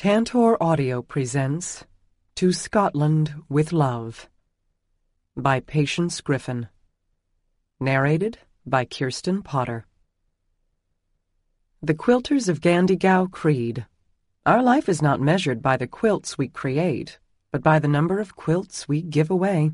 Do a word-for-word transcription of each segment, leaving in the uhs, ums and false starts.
Tantor Audio presents To Scotland with Love by Patience Griffin. Narrated by Kirsten Potter. The Quilters of Gandygow Creed. Our life is not measured by the quilts we create, but by the number of quilts we give away.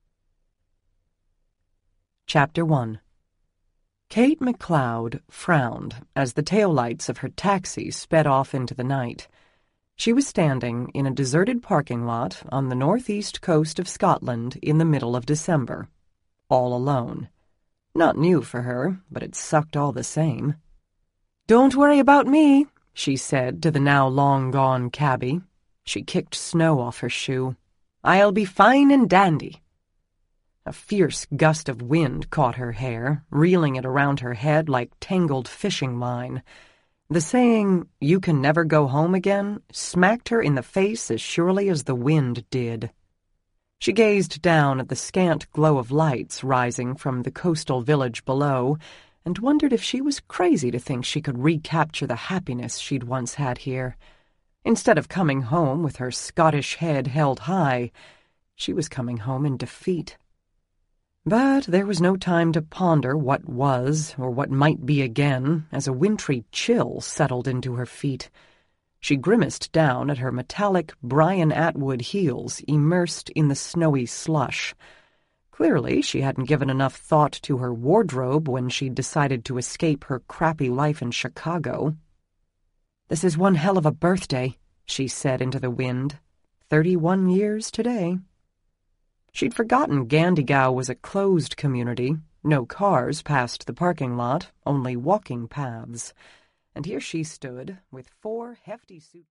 Chapter one. Kate McLeod frowned as the taillights of her taxi sped off into the night. She was standing in a deserted parking lot on the northeast coast of Scotland in the middle of December, all alone. Not new for her, but it sucked all the same. "Don't worry about me," she said to the now long-gone cabby. She kicked snow off her shoe. "I'll be fine and dandy." A fierce gust of wind caught her hair, reeling it around her head like tangled fishing line. The saying, "You can never go home again," smacked her in the face as surely as the wind did. She gazed down at the scant glow of lights rising from the coastal village below and wondered if she was crazy to think she could recapture the happiness she'd once had here. Instead of coming home with her Scottish head held high, she was coming home in defeat. But there was no time to ponder what was or what might be again as a wintry chill settled into her feet. She grimaced down at her metallic Brian Atwood heels immersed in the snowy slush. Clearly, she hadn't given enough thought to her wardrobe when she decided to escape her crappy life in Chicago. "This is one hell of a birthday," she said into the wind. Thirty-one years today. She'd forgotten Gandygow was a closed community. No cars passed the parking lot, only walking paths. And here she stood, with four hefty suits.